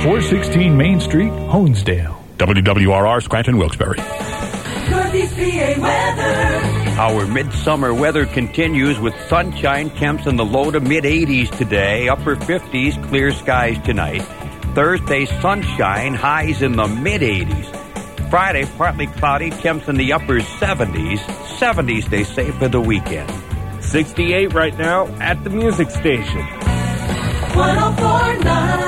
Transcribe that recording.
416 Main Street, Honesdale. WWRR, Scranton, Wilkes-Barre. Northeast PA weather. Our midsummer weather continues with sunshine, temps in the low to mid-80s today, upper 50s, clear skies tonight. Thursday, sunshine, highs in the mid-80s. Friday, partly cloudy, temps in the upper 70s. 70s, they say, for the weekend. 68 right now at the music station. 104.9